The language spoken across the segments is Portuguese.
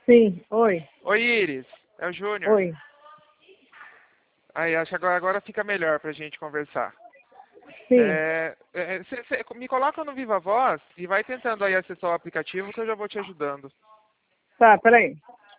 Sim, oi. Oi, Iris. É o Júnior. Oi. Aí, acho que agora fica melhor pra gente conversar. Sim. Me coloca no Viva Voz e vai tentando aí acessar o aplicativo que eu já vou te ajudando. Tá, peraí.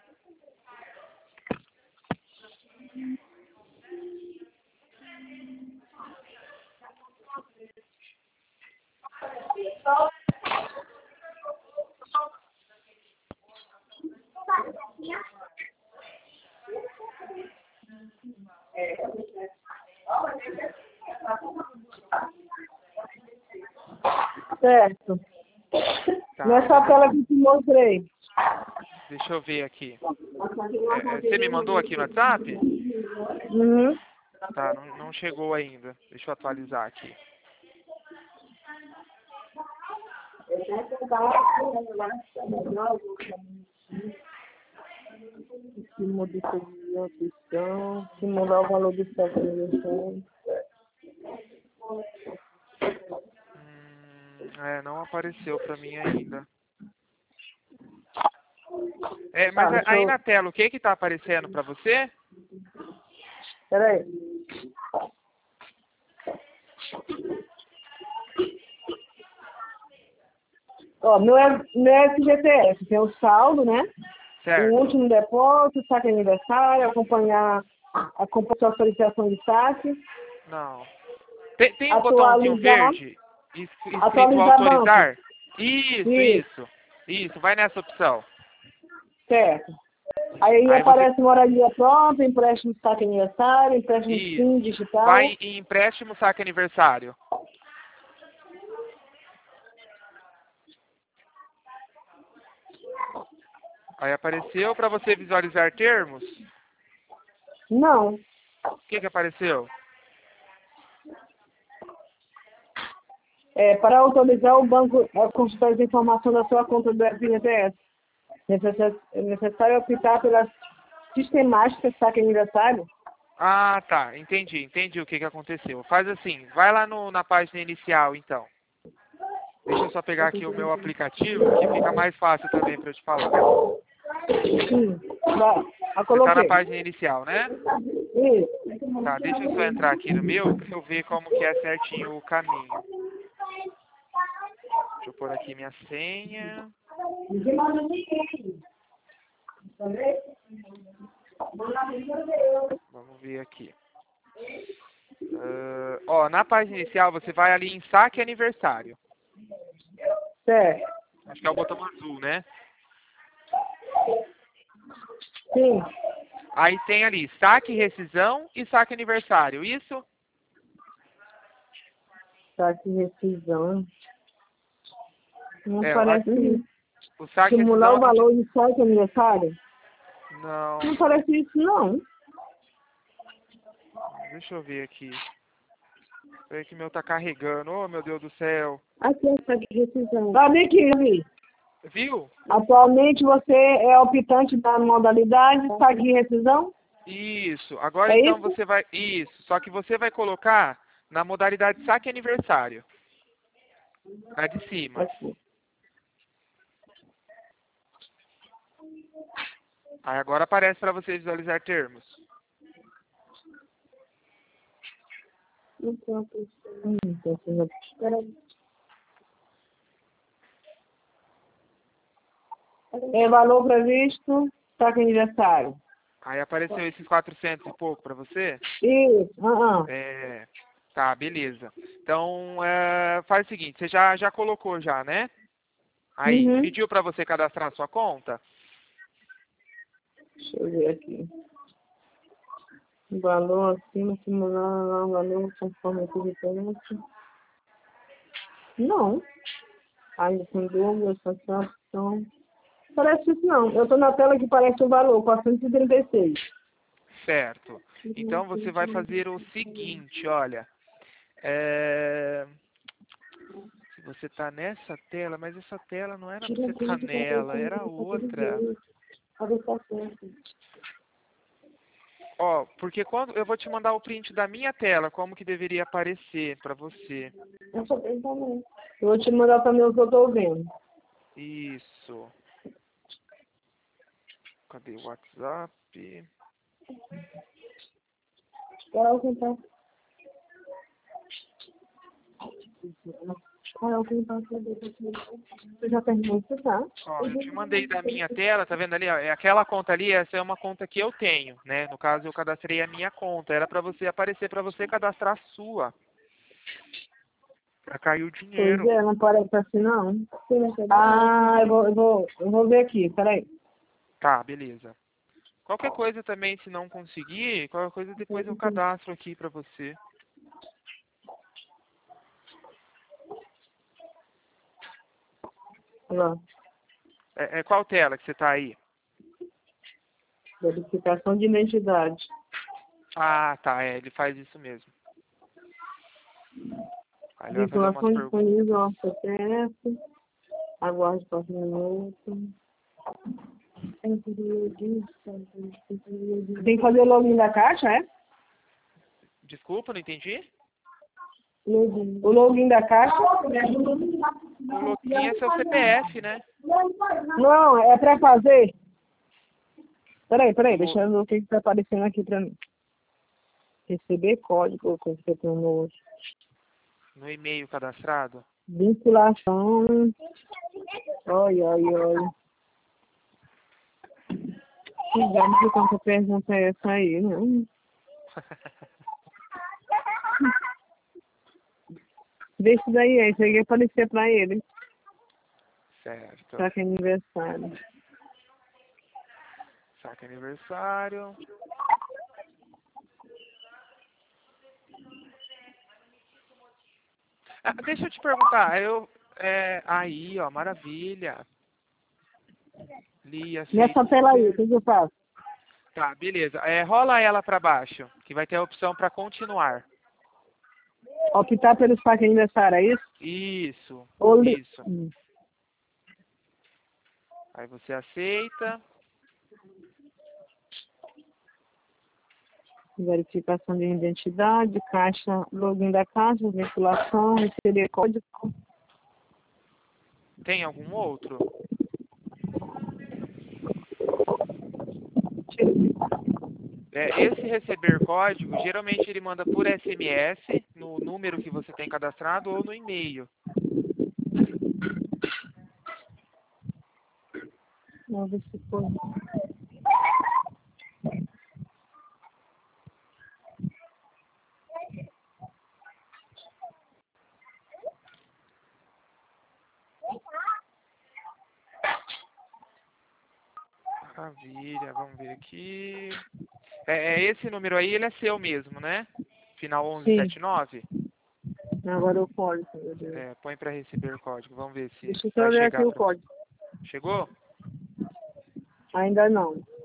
Certo. Tá, Nessa tela que eu te mostrei. deixa eu ver aqui. Você me mandou aqui no WhatsApp? Uhum. Tá, não chegou ainda. Deixa eu atualizar aqui. Que modificação, opção, que mudar o valor do estoque. Não apareceu pra mim ainda. Tá, Mas deixa aí eu... na tela, o que tá aparecendo pra você? Peraí. Ó, meu FGTS tem o saldo, né? O Certo. último depósito, saque aniversário, acompanhar a autorização de saque, Não. Tem um botãozinho atualizar, verde escrito atualizar banco. autorizar? Isso, Isso, isso. Isso, vai nessa opção. certo. Aí Aí você. aparece moradia pronta, empréstimo de saque aniversário, empréstimo de Isso. SIM digital. Vai em empréstimo saque aniversário. Aí apareceu para você visualizar termos. Não. O que apareceu? Para autorizar o banco a consultar as informações da sua conta do FGTS. É necessário optar pela sistemática saque aniversário. Ah, tá. Entendi o que aconteceu. Faz assim, vai lá na página inicial, então. Deixa eu só pegar aqui o meu aplicativo, que fica mais fácil também para eu te falar. Sim. Vai. Você está na Coloquei. página inicial, né? Isso. Tá, deixa eu só entrar aqui no meu para eu ver como que é certinho o caminho. Deixa eu pôr aqui minha senha. Vamos ver aqui. Na página inicial você vai ali em saque aniversário. Certo. Acho que é o botão azul, né? Sim. Aí tem ali saque rescisão e saque aniversário. Isso? Saque rescisão. Não É, parece o saque simular rescisão o valor de saque aniversário? Não. Não parece isso, não. Deixa eu ver aqui. Peraí que o meu tá carregando. Oh, meu Deus do céu. Aqui é saque rescisão. Tá bem aqui, Vi. Viu? Atualmente você é optante da modalidade saque rescisão? Isso. Agora É então isso? você vai. Isso. Só que você vai colocar na modalidade saque aniversário. Na de cima. Aqui. Aí agora aparece para você visualizar termos. É valor previsto, saque aniversário. Aí apareceu esses 400 e pouco para você? Isso. Tá, beleza. Então, faz o seguinte, você já colocou já, né? Aí, Uhum. pediu para você cadastrar a sua conta? Deixa eu ver aqui. Valor acima, simular, valor conforme a diferença. Não. Ainda tem dúvidas, satisfação. Parece isso não. Eu estou na tela que parece o valor, 436. Certo. Então, você vai fazer o seguinte, olha. Se você está nessa tela, mas essa tela não era para você estar nela, era outra. Ó, porque quando eu vou te mandar o print da minha tela, como que deveria aparecer para você. Eu vou te mandar também o que eu estou vendo. Isso. Cadê o WhatsApp? Qual é o contato? Qual é o contato? Você já terminou de tá? Ó, eu te mandei da minha tela, tá vendo ali? Ó, é aquela conta ali, essa é uma conta que eu tenho, né? No caso, eu cadastrei a minha conta. Era pra você aparecer, pra você cadastrar a sua. Pra cair o Pois dinheiro. é, não parece assim, não. Ah, eu vou ver aqui, peraí. Tá, beleza. Qualquer coisa também, se não conseguir, qualquer coisa depois eu cadastro aqui pra você. Olha lá, Qual tela que você tá aí? verificação de identidade. Ah, tá, ele faz isso mesmo. Aí ele vai fazer umas Vinculação disponível perguntas. ao CPF. Aguarde 4 minutos. Tem que fazer o login da caixa, é? Desculpa, não entendi? O login da caixa? O login é seu CPF, né? Não, é pra fazer. Peraí, O deixa eu ver o que tá aparecendo aqui pra mim. Receber código, coisa que eu tenho no No e-mail cadastrado? vinculação. Oi. Cuidado de quanta pergunta é essa aí, né? Deixa daí, aí cheguei a aparecer pra ele. Certo. Saque aniversário. Saque aniversário. Ah, deixa eu te perguntar, aí, ó, maravilha. Li, aceito. Nessa tela aí, o que eu faço? Tá, beleza. Rola ela pra baixo, que vai ter a opção pra continuar. Optar pelo saque aniversário, é isso? Isso, Ou isso. Aí você aceita. Verificação de identidade, caixa, login da caixa, vinculação, receber código. Tem algum outro? Esse receber código, geralmente ele manda por SMS, no número que você tem cadastrado ou no e-mail. Vamos ver se foi. Maravilha, vamos ver aqui. Esse número aí, ele é seu mesmo, né? Final Sim. 1179? Agora o código, meu Deus. Põe para receber código. Vamos ver se Deixa eu só vai ver aqui chegar o para você. código. Chegou? Ainda não.